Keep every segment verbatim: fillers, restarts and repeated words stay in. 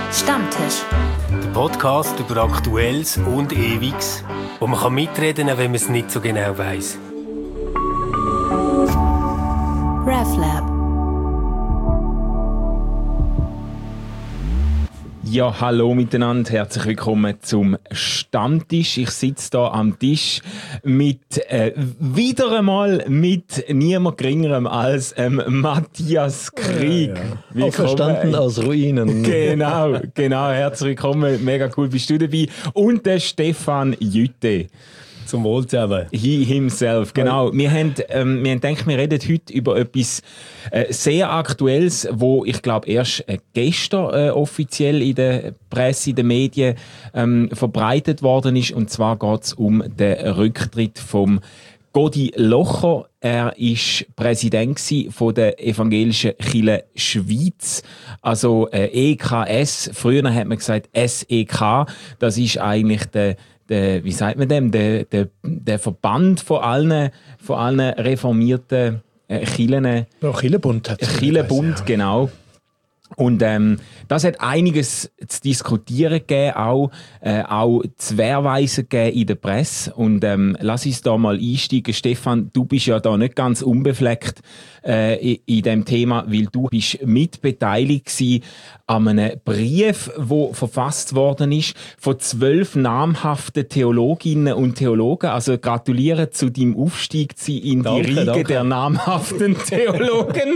Stammtisch. Der Podcast über Aktuelles und Ewiges, wo man kann mitreden kann, wenn man es nicht so genau weiss. RefLab. Ja, hallo miteinander, herzlich willkommen zum Stammtisch. Ich sitze hier am Tisch mit, äh, wieder einmal mit niemand geringerem als ähm, Matthias Krieg. Ja, ja. Auch verstanden aus Ruinen. Genau, genau, herzlich willkommen, mega cool bist du dabei. Und der Stefan Jütte. Zum Wohl zusammen. He himself, genau. Wir haben, ähm, wir haben gedacht, wir reden heute über etwas äh, sehr Aktuelles, wo ich glaube erst äh, gestern äh, offiziell in der Presse, in den Medien ähm, verbreitet worden ist. Und zwar geht es um den Rücktritt vom Godi Locher. Er war Präsident von der Evangelischen Kirche Schweiz, also äh, E K S. Früher hat man gesagt S E K. Das ist eigentlich der Der, wie sagt man dem, der, der, der Verband von allen, von allen reformierten äh, Kirchen. Ja, Kirchenbund hat es. Kirchenbund, ja. Genau. Und ähm, das hat einiges zu diskutieren gegeben, auch, äh, auch zu Wehrweisen gegeben in der Presse. Und ähm, lass uns da mal einsteigen. Stefan, du bist ja da nicht ganz unbefleckt äh, in, in dem Thema, weil du bist mitbeteiligt gewesen an einem Brief, der verfasst worden ist von zwölf namhaften Theologinnen und Theologen. Also gratuliere zu deinem Aufstieg in danke, die Riege danke. der namhaften Theologen.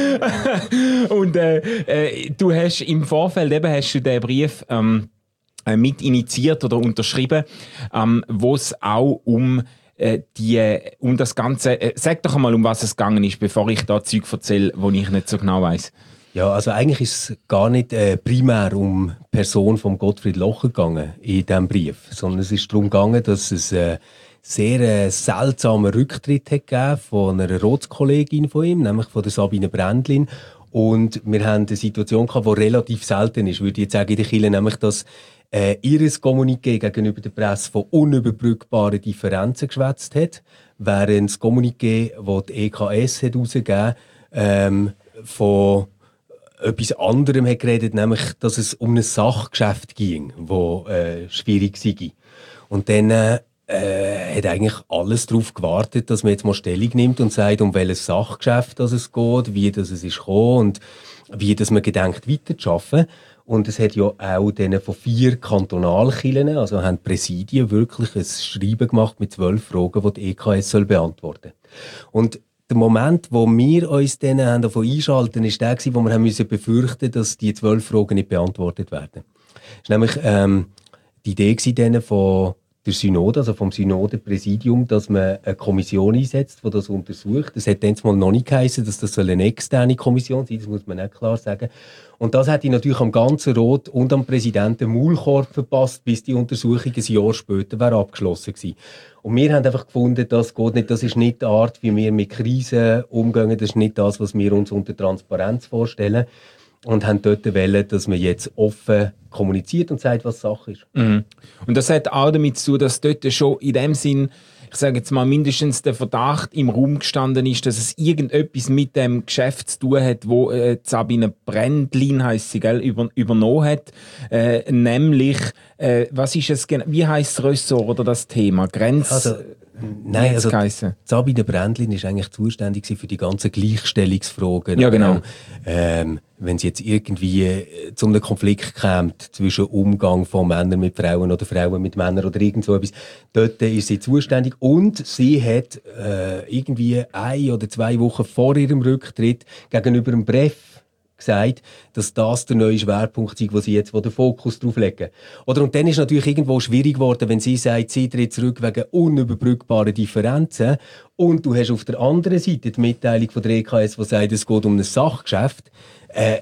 Und äh, äh, du hast im Vorfeld eben hast du den Brief ähm, äh, mit initiiert oder unterschrieben, ähm, wo es auch um äh, die um das Ganze. Äh, sag doch einmal, um was es gegangen ist, bevor ich da Zeug erzähle, wo ich nicht so genau weiss. Ja, also eigentlich ist es gar nicht äh, primär um die Person von Gottfried Locher gegangen in diesem Brief, sondern es ist darum gegangen, dass es äh, sehr äh, seltsamen Rücktritt hat gegeben von einer Ratskollegin von ihm, nämlich von der Sabine Brändlin. Und wir haben eine Situation gehabt, die relativ selten ist, würde ich jetzt sagen, in der Kirche, nämlich, dass äh, ihres Kommuniqué gegenüber der Presse von unüberbrückbaren Differenzen geschwätzt hat, während das Kommuniqué, das die E K S hat herausgegeben, ähm, von etwas anderem hat geredet, nämlich, dass es um ein Sachgeschäft ging, das äh, schwierig sei. Und dann äh, äh, hat eigentlich alles darauf gewartet, dass man jetzt mal Stellung nimmt und sagt, um welches Sachgeschäft dass es geht, wie das es ist gekommen und wie dass man gedenkt weiterzuarbeiten. Und es hat ja auch denen von vier Kantonalkirchen, also haben die Präsidien wirklich ein Schreiben gemacht mit zwölf Fragen, die die E K S soll beantworten. Und der Moment, wo wir uns dann haben davon einschalten, ist der, wo wir haben müssen befürchten, dass die zwölf Fragen nicht beantwortet werden. Das war nämlich ähm, die Idee dann von der Synode, also vom Synode-Präsidium, dass man eine Kommission einsetzt, die das untersucht. Das hat dann mal noch nicht geheißen, dass das eine externe Kommission sein soll, das muss man nicht klar sagen. Und das hätte natürlich am ganzen Rat und am Präsidenten Maulkorb verpasst, bis die Untersuchung ein Jahr später wäre abgeschlossen gewesen. Und wir haben einfach gefunden, das geht nicht, das ist nicht die Art, wie wir mit Krisen umgehen, das ist nicht das, was wir uns unter Transparenz vorstellen. Und haben dort gewählt, dass man jetzt offen kommuniziert und sagt, was Sache ist. Mhm. Und das hat auch damit zu tun, dass dort schon in dem Sinn, ich sage jetzt mal, mindestens der Verdacht im Raum gestanden ist, dass es irgendetwas mit dem Geschäft zu tun hat, wo äh, Sabine Brändlin, heisst sie, gell, über, übernommen hat. Äh, nämlich, äh, was ist es genau, wie heisst das Ressort oder das Thema? Grenz... Also, nein, also Sabine Brändlin ist eigentlich zuständig für die ganzen Gleichstellungsfragen. Ja, genau. Ähm, wenn es jetzt irgendwie äh, zu einem Konflikt kommt zwischen Umgang von Männern mit Frauen oder Frauen mit Männern oder irgend so etwas, dort ist sie zuständig. Und sie hat äh, irgendwie ein oder zwei Wochen vor ihrem Rücktritt gegenüber dem Bref gesagt, dass das der neue Schwerpunkt ist, wo sie jetzt den Fokus drauf legen. Oder, und dann ist natürlich irgendwo schwierig geworden, wenn sie sagt, sie tritt zurück wegen unüberbrückbaren Differenzen und du hast auf der anderen Seite die Mitteilung von der E K S, die sagt, es geht um ein Sachgeschäft. Äh,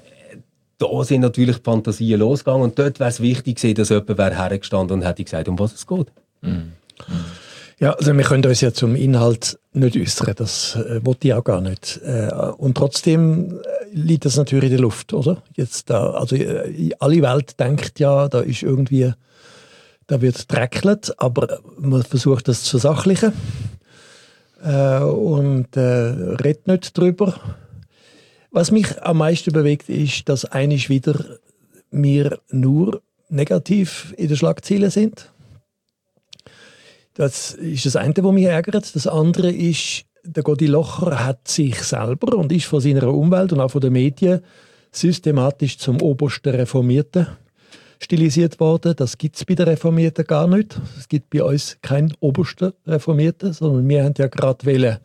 da sind natürlich die Fantasien losgegangen und dort wäre es wichtig gewesen, dass jemand wäre hergestanden und hätte gesagt, um was es geht. Mhm. Ja, also wir können uns ja zum Inhalt nicht äußern, das äh, wollte ich auch gar nicht. Äh, und trotzdem liegt das natürlich in der Luft, oder? Jetzt da, also äh, alle Welt denkt ja, da ist irgendwie, da wird dreckelt, aber man versucht das zu versachlichen äh, und äh, redet nicht drüber. Was mich am meisten bewegt, ist, dass einmal wieder wir nur negativ in den Schlagzeilen sind. Das ist das eine, was mich ärgert. Das andere ist, der Godi Locher hat sich selber und ist von seiner Umwelt und auch von den Medien systematisch zum obersten Reformierten stilisiert worden. Das gibt es bei den Reformierten gar nicht. Es gibt bei uns keinen obersten Reformierten, sondern wir haben ja gerade wählen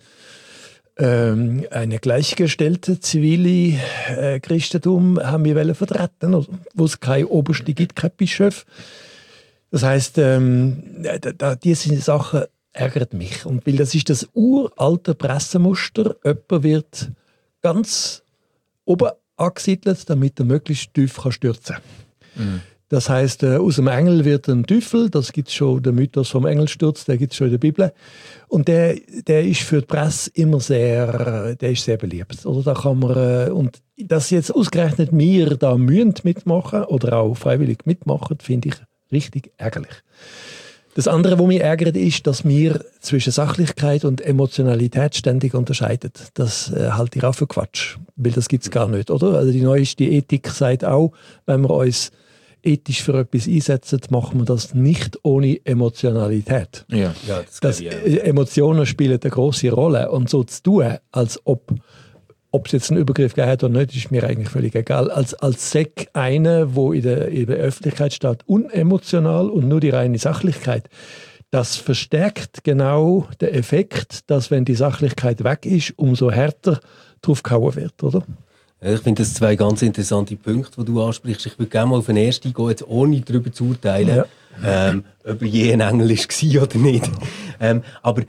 ähm, eine gleichgestellte zivile äh, Christentum haben wir wollen vertreten, wo es keine Oberste gibt, kein Bischof. Das heisst, ähm, da, da, diese Sachen ärgert mich. Und weil das ist das uralte Pressemuster. Jemand wird ganz oben angesiedelt, damit er möglichst tief kann stürzen kann. Mhm. Das heisst, äh, aus dem Engel wird ein Teufel. Das gibt es schon, der Mythos vom Engelsturz, der gibt es schon in der Bibel. Und der, der ist für die Presse immer sehr, der ist sehr beliebt. Oder da kann man, äh, und dass jetzt ausgerechnet wir da müssen mitmachen oder auch freiwillig mitmachen, finde ich richtig ärgerlich. Das andere, was mich ärgert, ist, dass wir zwischen Sachlichkeit und Emotionalität ständig unterscheiden. Das äh, halte ich auch für Quatsch, weil das gibt es gar nicht, oder? Also die neueste Ethik sagt auch, wenn wir uns ethisch für etwas einsetzen, machen wir das nicht ohne Emotionalität. Ja, ja das das, äh, Emotionen spielen eine grosse Rolle und so zu tun, als ob Ob es jetzt einen Übergriff gegeben hat oder nicht, ist mir eigentlich völlig egal. Als, als Sek einer, der in der, in der Öffentlichkeit steht, unemotional und nur die reine Sachlichkeit, das verstärkt genau den Effekt, dass, wenn die Sachlichkeit weg ist, umso härter drauf gehauen wird, oder? Ich finde das zwei ganz interessante Punkte, die du ansprichst. Ich würde gerne mal auf den ersten eingehen, jetzt ohne darüber zu urteilen, ja. ähm, ob er je ein Engel war oder nicht. ähm, aber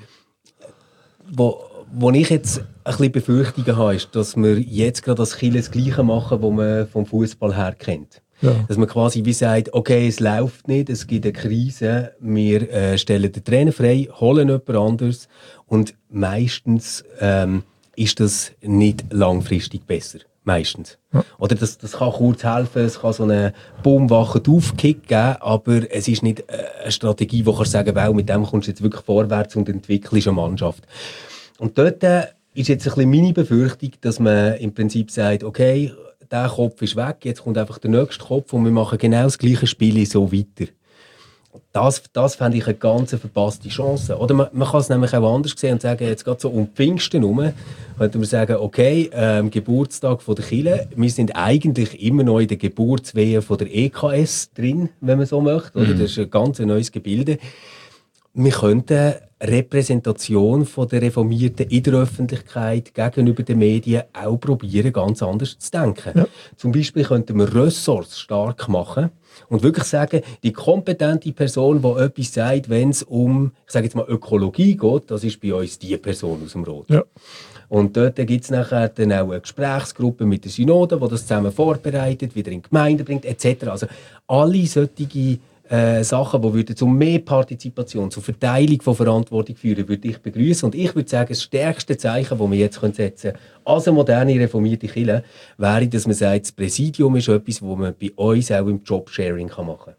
wo Wo ich jetzt ein bisschen Befürchtungen habe, ist, dass wir jetzt gerade als Kirche das Gleiche machen, was man vom Fußball her kennt. Ja. Dass man quasi wie sagt, okay, es läuft nicht, es gibt eine Krise, wir äh, stellen den Trainer frei, holen jemand anderes und meistens ähm, ist das nicht langfristig besser. Meistens. Ja. Oder das, das kann kurz helfen, es kann so einen boomwachen Aufkick geben, aber es ist nicht eine Strategie, wo du sagen kannst, mit dem kommst du jetzt wirklich vorwärts und entwickelst eine Mannschaft. Und dort äh, ist jetzt ein bisschen meine Befürchtung, dass man im Prinzip sagt, okay, der Kopf ist weg, jetzt kommt einfach der nächste Kopf und wir machen genau das gleiche Spiel so weiter. Das, das fände ich eine ganz verpasste Chance. Oder man, man kann es nämlich auch anders sehen und sagen, jetzt gerade so um Pfingsten herum, könnte man sagen, okay, ähm, Geburtstag von der Kirche, wir sind eigentlich immer noch in der Geburtswehe von der E K S drin, wenn man so möchte. Oder? Mhm. Das ist ein ganz neues Gebilde. Wir könnten Repräsentation von der Reformierten in der Öffentlichkeit gegenüber den Medien auch probieren, ganz anders zu denken. Ja. Zum Beispiel könnten wir Ressorts stark machen und wirklich sagen, die kompetente Person, die etwas sagt, wenn es um, ich sage jetzt mal, Ökologie geht, das ist bei uns die Person aus dem Rot. Ja. Und dort gibt es nachher dann auch eine Gesprächsgruppe mit der Synode, die das zusammen vorbereitet, wieder in die Gemeinde bringt, et cetera. Also alle solche Äh, Sachen, die würden zu mehr Partizipation, zur Verteilung von Verantwortung führen, würde ich begrüßen. Und ich würde sagen, das stärkste Zeichen, das wir jetzt setzen können, als eine moderne, reformierte Kirche, wäre, dass man sagt, das Präsidium ist etwas, das man bei uns auch im Jobsharing machen kann.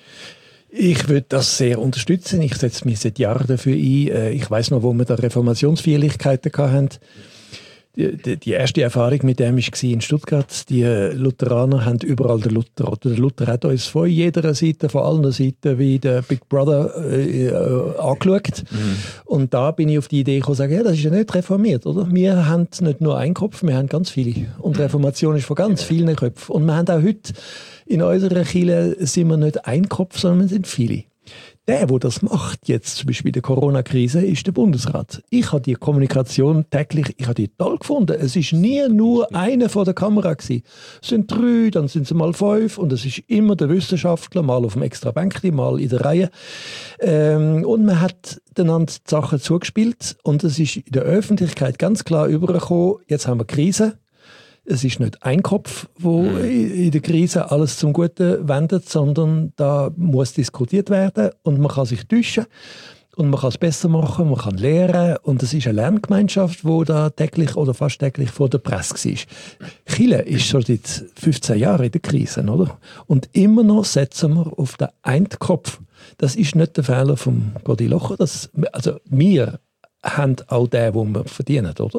Ich würde das sehr unterstützen. Ich setze mich seit Jahren dafür ein. Ich weiss noch, wo wir da Reformationsfeierlichkeiten hatten. Die, die, die erste Erfahrung mit dem war in Stuttgart. Die Lutheraner haben überall den Luther. Oder der Luther hat uns von jeder Seite, von allen Seiten wie der Big Brother äh, äh, angeschaut. Mhm. Und da bin ich auf die Idee gekommen, sagen, ja, das ist ja nicht reformiert, oder? Wir haben nicht nur einen Kopf, wir haben ganz viele. Und Reformation ist von ganz vielen Köpfen. Und wir haben auch heute in unserer Kirche sind wir nicht ein Kopf, sondern wir sind viele. Der, der das macht, jetzt zum Beispiel in der Corona-Krise, ist der Bundesrat. Ich habe die Kommunikation täglich, ich habe die toll gefunden. Es ist nie nur einer vor der Kamera gewesen. Es sind drei, dann sind es mal fünf und es ist immer der Wissenschaftler, mal auf dem extra Bänkchen, mal in der Reihe. Ähm, und man hat einander die Sachen zugespielt und es ist in der Öffentlichkeit ganz klar übergekommen, jetzt haben wir Krise. Es ist nicht ein Kopf, der in der Krise alles zum Guten wendet, sondern da muss diskutiert werden und man kann sich täuschen und man kann es besser machen, man kann lernen und es ist eine Lerngemeinschaft, die da täglich oder fast täglich vor der Presse war. Kirche ist schon seit fünfzehn Jahren in der Krise, oder? Und immer noch setzen wir auf den einen Kopf. Das ist nicht der Fehler von Godi Locher. Das, also wir haben auch den, den wir verdienen, oder?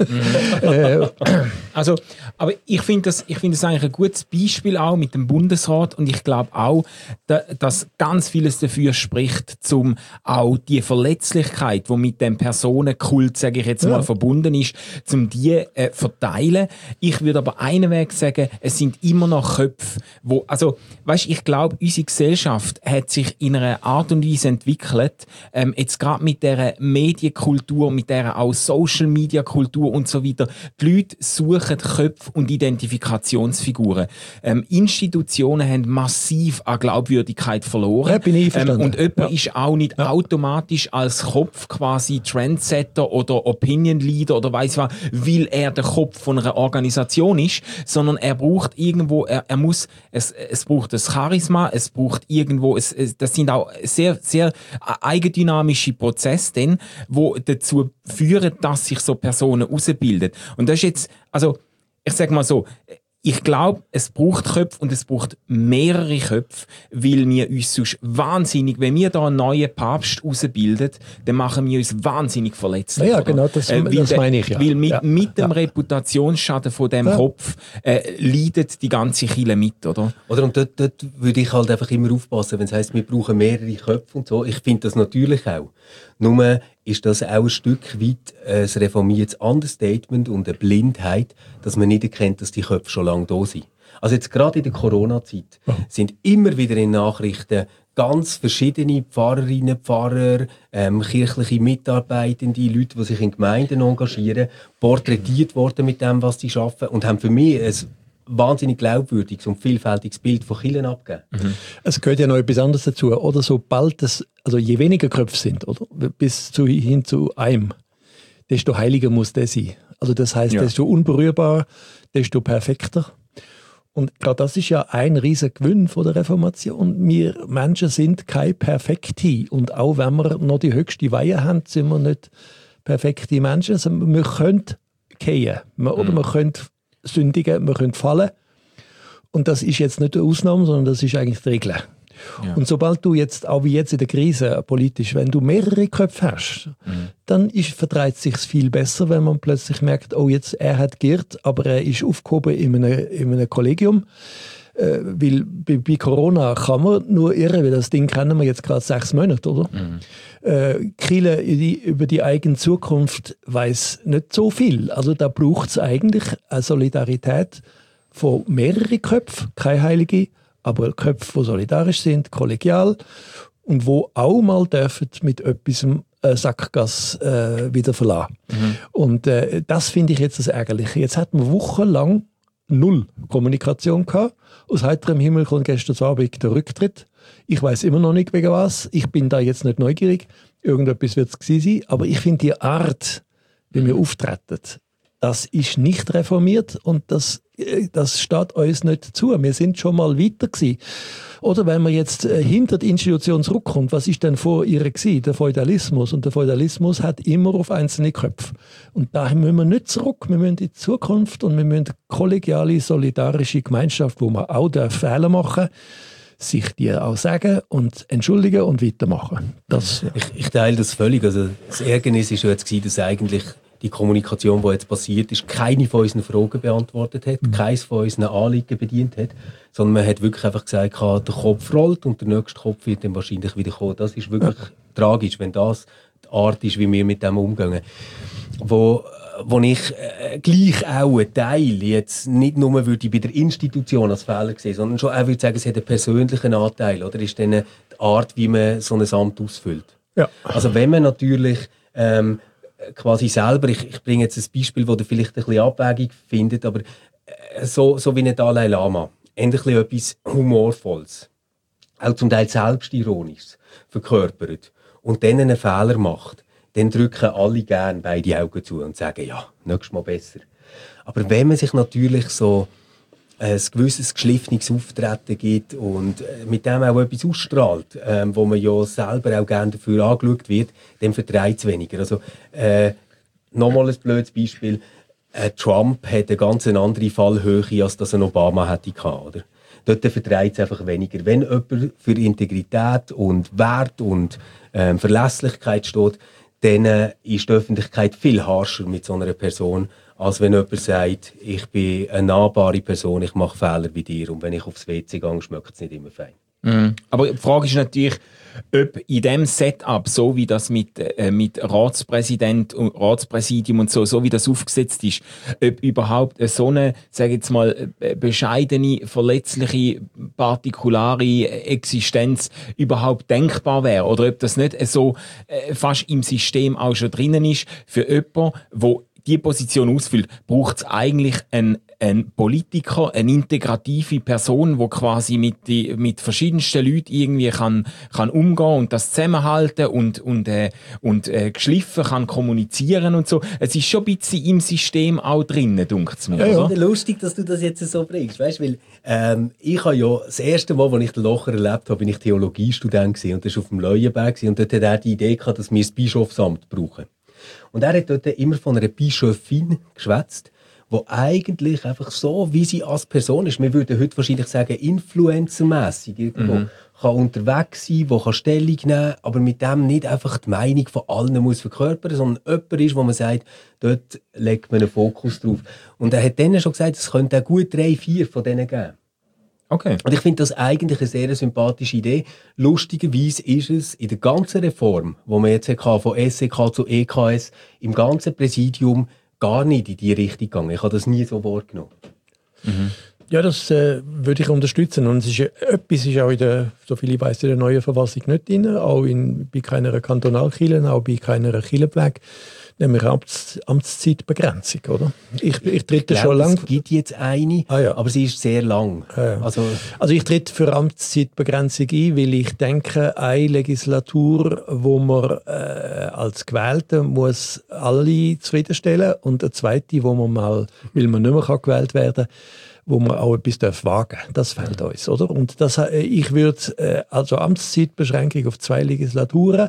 Also, aber ich finde das, ich finde das eigentlich ein gutes Beispiel auch mit dem Bundesrat und ich glaube auch, da, dass ganz vieles dafür spricht, um auch die Verletzlichkeit, die mit dem Personenkult, sage ich jetzt mal, ja. verbunden ist, um die äh, verteilen. Ich würde aber einen Weg sagen, es sind immer noch Köpfe, wo, also, weißt, ich glaube, unsere Gesellschaft hat sich in einer Art und Weise entwickelt, ähm, jetzt gerade mit der Medienkultur, mit der auch Social-Media-Kultur und so weiter. Die Leute suchen Köpfe und Identifikationsfiguren. Ähm, Institutionen haben massiv an Glaubwürdigkeit verloren. Ja, bin ich ähm, und jemand ja. ist auch nicht ja. automatisch als Kopf quasi Trendsetter oder Opinion Leader oder weiss was, weil er der Kopf von einer Organisation ist, sondern er braucht irgendwo, er, er muss, es, es braucht das Charisma, es braucht irgendwo, es, es, das sind auch sehr, sehr eigendynamische Prozesse, denn, wo dazu führen, dass sich so Personen herausbilden. Und das ist jetzt, also ich sage mal so, ich glaube, es braucht Köpfe und es braucht mehrere Köpfe, weil wir uns sonst wahnsinnig, wenn wir da einen neuen Papst herausbilden, dann machen wir uns wahnsinnig verletzlich. Ja, ja genau, das, äh, das meine ich ja. Weil mit, ja. mit dem ja. Reputationsschaden von dem ja. Kopf äh, leidet die ganze Kirche mit, oder? Oder und dort, dort würde ich halt einfach immer aufpassen, wenn es heisst, wir brauchen mehrere Köpfe und so. Ich finde das natürlich auch. Nur ist das auch ein Stück weit ein reformiertes Understatement und eine Blindheit, dass man nicht erkennt, dass die Köpfe schon lange da sind. Also jetzt gerade in der Corona-Zeit oh. sind immer wieder in Nachrichten ganz verschiedene Pfarrerinnen, Pfarrer, ähm, kirchliche Mitarbeitende, Leute, die sich in Gemeinden engagieren, porträtiert worden mit dem, was sie arbeiten und haben für mich ein wahnsinnig glaubwürdiges und vielfältiges Bild von Kirchen abgeben. Mhm. Es gehört ja noch etwas anderes dazu, oder? Sobald es, also je weniger Köpfe sind, oder? Bis zu, hin zu einem, desto heiliger muss der sein. Also das heisst, ja. desto unberührbar, desto perfekter. Und gerade das ist ja ein riesiger Gewinn von der Reformation. Wir Menschen sind keine Perfekte. Und auch wenn wir noch die höchste Weihe haben, sind wir nicht perfekte Menschen. Also wir können fallen. Oder mhm. wir können sündigen, wir können fallen. Und das ist jetzt nicht eine Ausnahme, sondern das ist eigentlich die Regel. Ja. Und sobald du jetzt, auch wie jetzt in der Krise politisch, wenn du mehrere Köpfe hast, mhm. dann ist, vertreibt es sich viel besser, wenn man plötzlich merkt, oh jetzt, er hat geirrt, aber er ist aufgehoben in einem, in einem Kollegium. Äh, weil bei, bei Corona kann man nur irren, weil das Ding kennen wir jetzt gerade sechs Monate, oder? Mhm. Äh, Kirche über die eigene Zukunft weiss nicht so viel. Also da braucht es eigentlich eine Solidarität von mehreren Köpfen, keine Heilige, aber Köpfe, die solidarisch sind, kollegial und wo auch mal dürfen mit etwas äh, Sackgasse äh, wieder verlassen. Mhm. Und äh, das finde ich jetzt das Ärgerliche. Jetzt hat man wochenlang null Kommunikation gehabt. Aus heiterem Himmel kommt gestern Abend der Rücktritt. Ich weiß immer noch nicht, wegen was. Ich bin da jetzt nicht neugierig. Irgendetwas wird es gewesen sein. Aber ich finde die Art, wie wir auftreten, das ist nicht reformiert und das, das steht uns nicht zu. Wir sind schon mal weiter gewesen. Oder wenn man jetzt äh, hinter die Institution zurückkommt, was ist denn vor ihr gewesen? Der Feudalismus. Und der Feudalismus hat immer auf einzelne Köpfe. Und daher müssen wir nicht zurück. Wir müssen in die Zukunft und wir müssen eine kollegiale, solidarische Gemeinschaft, wo man auch Fehler machen darf, sich die auch sagen und entschuldigen und weitermachen. Das, ja. ich, ich teile das völlig. Also das Ärgernis war ja jetzt, dass eigentlich die Kommunikation, die jetzt passiert ist, keine von unseren Fragen beantwortet hat, mhm. keines von unseren Anliegen bedient hat, sondern man hat wirklich einfach gesagt, der Kopf rollt und der nächste Kopf wird dann wahrscheinlich wieder kommen. Das ist wirklich ja. tragisch, wenn das die Art ist, wie wir mit dem umgehen. Wo, wo ich äh, gleich auch einen Teil jetzt nicht nur würde ich bei der Institution als Fehler sehen, sondern schon auch würde sagen, es hat einen persönlichen Anteil, oder ist dann die Art, wie man so ein Amt ausfüllt. Ja. Also wenn man natürlich ähm, quasi selber, ich, ich bringe jetzt ein Beispiel, wo ihr vielleicht ein bisschen Abwägung findet, aber äh, so, so wie ein Dalai Lama, endlich etwas Humorvolles, auch zum Teil Selbstironisches verkörpert und dann einen Fehler macht, dann drücken alle gerne beide Augen zu und sagen, ja, nächstes Mal besser. Aber wenn man sich natürlich so ein gewisses geschliffenes Auftreten gibt und mit dem auch etwas ausstrahlt, ähm, wo man ja selber auch gerne dafür angeschaut wird, dann vertreibt es weniger. Also, äh, nochmal ein blödes Beispiel. Äh, Trump hat eine ganz andere Fallhöhe, als das ein Obama hätte gehabt, oder? Dort vertreibt es einfach weniger. Wenn jemand für Integrität und Wert und ähm, Verlässlichkeit steht, dann ist die Öffentlichkeit viel harscher mit so einer Person, als wenn jemand sagt, ich bin eine nahbare Person, ich mache Fehler wie dir und wenn ich aufs W C gehe, schmeckt es nicht immer fein. Mhm. Aber die Frage ist natürlich, ob in diesem Setup, so wie das mit, äh, mit Ratspräsident und Ratspräsidium und so, so wie das aufgesetzt ist, ob überhaupt so eine, sage jetzt mal, bescheidene, verletzliche, partikulare Existenz überhaupt denkbar wäre. Oder ob das nicht so äh, fast im System auch schon drinnen ist. Für jemanden, der die Position ausfüllt, braucht es eigentlich einen ein Politiker, eine integrative Person, die quasi mit, die, mit verschiedensten Leuten irgendwie kann, kann umgehen und das zusammenhalten und, und, äh, und äh, geschliffen kann kommunizieren und so. Es ist schon ein bisschen im System auch drinnen, denke ich mir. Ja, ja. Lustig, dass du das jetzt so bringst. Weißt, weil, ähm, ich habe ja das erste Mal, als ich den Locher erlebt habe, bin ich Theologiestudent gewesen, und das war auf dem Leuenberg und dort hat er die Idee gehabt, dass wir das Bischofsamt brauchen. Und er hat dort immer von einer Bischöfin geschwätzt, die eigentlich einfach so, wie sie als Person ist, wir würden heute wahrscheinlich sagen, influencermässig irgendwo, mhm. kann unterwegs sein, die kann Stellung nehmen, aber mit dem nicht einfach die Meinung von allen muss verkörpern, sondern jemand ist, wo man sagt, dort legt man einen Fokus drauf. Und er hat dann schon gesagt, es könnte auch gut drei, vier von denen geben. Okay. Und ich finde das eigentlich eine sehr sympathische Idee. Lustigerweise ist es in der ganzen Reform, wo man jetzt hatte, von S E K zu E K S, im ganzen Präsidium gar nicht in diese Richtung gegangen. Ich habe das nie so wahrgenommen. Mhm. Ja, das äh, würde ich unterstützen. Und es ist, etwas ist auch, in der, so viel ich weiss, in der neuen Verfassung nicht drin, auch in, bei keiner Kantonalkirche, auch bei keiner Kirchenpflege, nämlich Amts, Amtszeitbegrenzung, oder? Ich, ich trete ich schon lange. Es gibt jetzt eine, ah, ja. aber sie ist sehr lang. Ah, ja. also, also ich trete für Amtszeitbegrenzung ein, weil ich denke, eine Legislatur, wo man äh, als Gewählte muss alle zufriedenstellen und eine zweite, wo man mal, weil man nicht mehr kann gewählt werden kann, wo man auch etwas darf wagen. Das fehlt uns, oder? Und das, ich würde äh, also Amtszeitbeschränkung auf zwei Legislaturen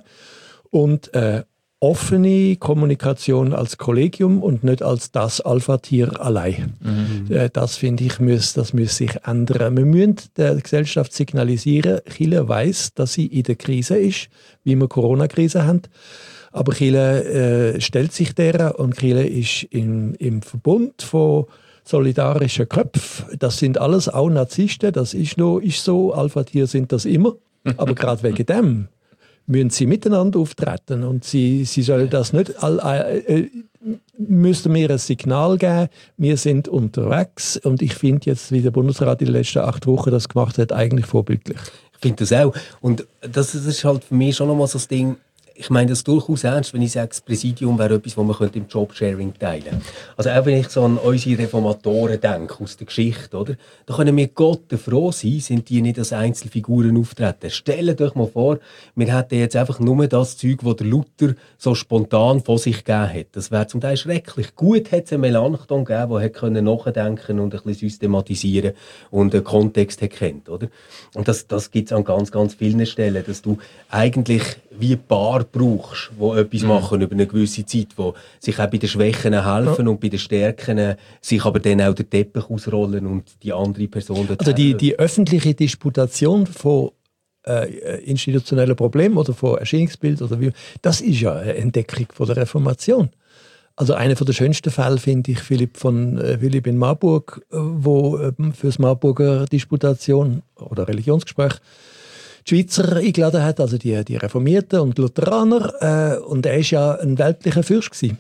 und äh, offene Kommunikation als Kollegium und nicht als das Alpha-Tier allein. Mhm. Äh, das finde ich, muss, das muss sich ändern. Wir müssen der Gesellschaft signalisieren, Kirche weiss, dass sie in der Krise ist, wie wir Corona-Krise haben. Aber Kirche äh, stellt sich derer und Kirche ist im, im Verbund von solidarische Köpfe, das sind alles auch Narzissten, das ist, noch, ist so, Alpha-Tier sind das immer, aber gerade wegen dem müssen sie miteinander auftreten und sie, sie sollen das nicht, all, äh, müssten mir ein Signal geben, wir sind unterwegs und ich finde jetzt, wie der Bundesrat in den letzten acht Wochen das gemacht hat, eigentlich vorbildlich. Ich finde das auch und das ist halt für mich schon nochmal so das Ding. Ich meine das durchaus ernst, wenn ich sage, das Präsidium wäre etwas, das man im Jobsharing teilen könnte. Also auch wenn ich so an unsere Reformatoren denke, aus der Geschichte, oder? Da können wir Gott froh sein, sind die nicht als Einzelfiguren auftreten. Stellt euch mal vor, wir hätten jetzt einfach nur das Zeug, das der Luther so spontan von sich gegeben hat. Das wäre zum Teil schrecklich. Gut hat es einen Melanchthon gegeben, der hätte nachdenken und ein bisschen systematisieren und einen Kontext kennt, oder? Und das, das gibt es an ganz, ganz vielen Stellen, dass du eigentlich wie Paar brauchst, die etwas machen mhm. über eine gewisse Zeit, die sich auch bei den Schwächen helfen ja. und bei den Stärken sich aber dann auch den Teppich ausrollen und die andere Person dort Also die, die öffentliche Disputation von äh, institutionellen Problemen oder von Erscheinungsbild oder wie, das ist ja eine Entdeckung von der Reformation. Also einer der schönsten Fälle finde ich Philipp von äh, Philipp in Marburg, äh, wo äh, für das Marburger Disputation oder Religionsgespräch die Schweizer eingeladen hat, also die, die Reformierten und Lutheraner. Äh, und er war ja ein weltlicher Fürst gewesen.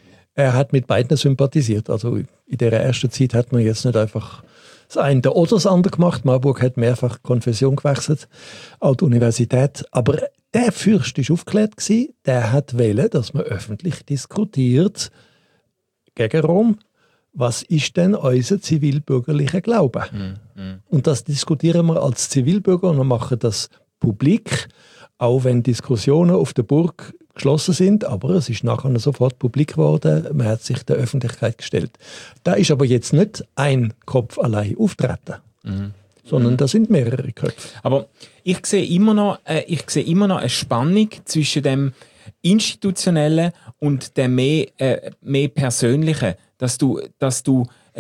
Er hat mit beiden sympathisiert. Also in dieser ersten Zeit hat man jetzt nicht einfach das eine oder das andere gemacht. Marburg hat mehrfach Konfession gewechselt, auch die Universität. Aber der Fürst war aufgeklärt gewesen. Der hat wollen, dass man öffentlich diskutiert gegen Rom. Was ist denn unser zivilbürgerlicher Glaube? Mm, mm. Und das diskutieren wir als Zivilbürger und wir machen das publik, auch wenn Diskussionen auf der Burg geschlossen sind, aber es ist nachher sofort publik geworden, man hat sich der Öffentlichkeit gestellt. Da ist aber jetzt nicht ein Kopf allein auftreten, mm. sondern mm. da sind mehrere Köpfe. Aber ich sehe immer noch, äh, ich sehe immer noch eine Spannung zwischen dem Institutionellen und dem mehr, äh, mehr Persönlichen. Dass du, dass du äh,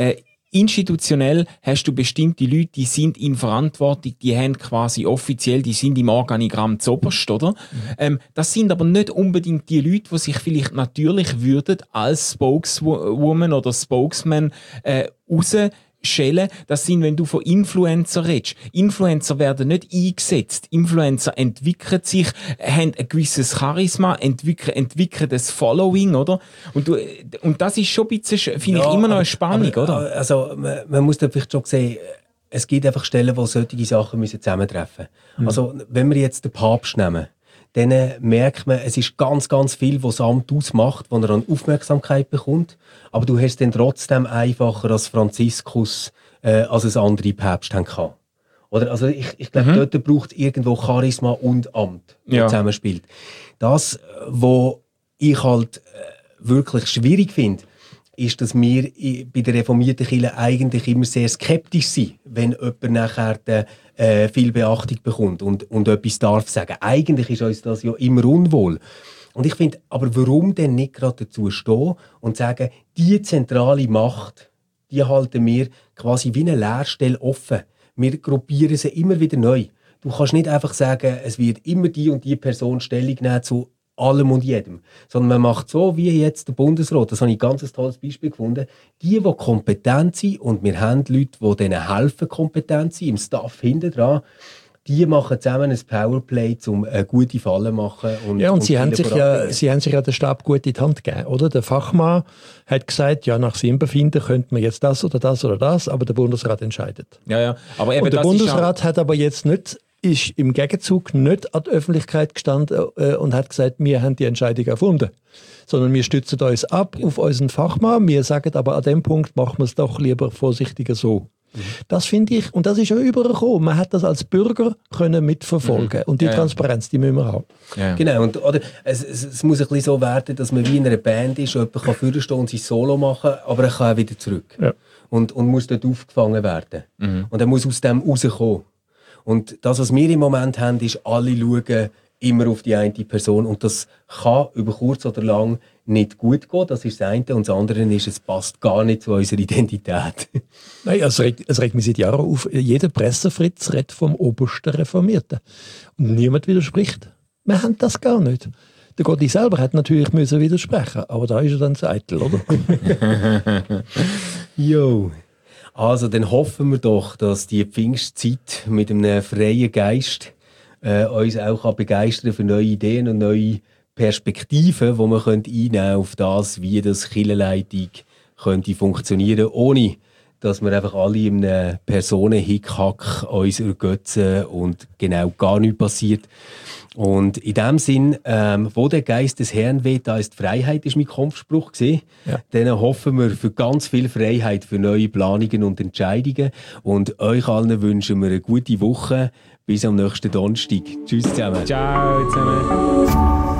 institutionell hast du bestimmte Leute, die sind in Verantwortung, die haben quasi offiziell, die sind im Organigramm zoberst, oder? Mhm. Ähm, das sind aber nicht unbedingt die Leute, die sich vielleicht natürlich würden als Spokeswoman oder Spokesman äh, rausschellen. Das sind, wenn du von Influencer redest. Influencer werden nicht eingesetzt. Influencer entwickeln sich, haben ein gewisses Charisma, entwickeln, entwickeln das Following, oder? Und, du, und das ist schon ein bisschen, finde ja, ich, immer noch eine Spannung, aber, oder? Also, man, man muss da vielleicht schon sehen, es gibt einfach Stellen, wo solche Sachen müssen zusammentreffen müssen. Mhm. Also, wenn wir jetzt den Papst nehmen, dann merkt man, es ist ganz, ganz viel, was das Amt ausmacht, wo er an Aufmerksamkeit bekommt. Aber du hast dann trotzdem einfacher als Franziskus, äh, als es andere Päpste haben. Oder? Also ich, ich glaube, mhm. dort braucht es irgendwo Charisma und Amt, das ja. zusammenspielt. Das, was ich halt äh, wirklich schwierig finde, ist, dass wir bei der reformierten Kirche eigentlich immer sehr skeptisch sind, wenn jemand nachher de, äh, viel Beachtung bekommt und, und etwas darf sagen. Eigentlich ist uns das ja immer unwohl. Und ich finde, aber warum denn nicht gerade dazu stehen und sagen, die zentrale Macht, die halten wir quasi wie eine Leerstelle offen. Wir gruppieren sie immer wieder neu. Du kannst nicht einfach sagen, es wird immer die und die Person Stellung nehmen zu allem und jedem. Sondern man macht so, wie jetzt der Bundesrat. Das habe ich ein ganz tolles Beispiel gefunden. Die, die kompetent sind, und wir haben Leute, die denen helfen, kompetent sind, im Staff hinten dran, die machen zusammen ein Powerplay, um eine gute Falle zu machen. Und, ja, und, und sie, haben sich ja, sie haben sich ja den Stab gut in die Hand gegeben, oder? Der Fachmann hat gesagt, ja, nach seinem Befinden könnte man jetzt das oder das oder das, aber der Bundesrat entscheidet. Ja, ja. Aber eben, und der das Bundesrat ist auch... hat aber jetzt nicht ist im Gegenzug nicht an die Öffentlichkeit gestanden äh, und hat gesagt, wir haben die Entscheidung erfunden. Sondern wir stützen uns ab ja. auf unseren Fachmann. Wir sagen aber, an dem Punkt machen wir es doch lieber vorsichtiger so. Mhm. Das finde ich, und das ist ja übergekommen. Man hat das als Bürger können mitverfolgen. Mhm. Und die ja, Transparenz, die müssen wir haben. Ja. Genau, und, oder, es, es, es muss ein bisschen so werden, dass man wie in einer Band ist, und jemand kann vorstehen und sein Solo machen, aber er kann auch wieder zurück. Ja. Und, und muss dort aufgefangen werden. Mhm. Und er muss aus dem rauskommen. Und das, was wir im Moment haben, ist, alle schauen immer auf die eine Person. Und das kann über kurz oder lang nicht gut gehen. Das ist das eine. Und das andere ist, es passt gar nicht zu unserer Identität. Nein, es regt, es regt mich seit Jahren auf. Jeder Pressefritz redet vom obersten Reformierten. Und niemand widerspricht. Wir haben das gar nicht. Der Gotti selber hat natürlich müssen widersprechen, aber da ist er dann das Eitel, oder? Jo. Also, dann hoffen wir doch, dass die Pfingstzeit mit einem freien Geist äh, uns auch begeistern für neue Ideen und neue Perspektiven, die man einnehmen könnte auf das, wie das Kirchenleitung könnte funktionieren, ohne dass wir einfach alle in einem Personenhickhack uns ergötzen und genau gar nichts passiert. Und in dem Sinn, ähm, wo der Geist des Herrn weht, da ist die Freiheit, ist mein Kampfspruch gewesen. Ja. Dann hoffen wir für ganz viel Freiheit für neue Planungen und Entscheidungen. Und euch allen wünschen wir eine gute Woche. Bis am nächsten Donnerstag. Tschüss zusammen. Ciao zusammen.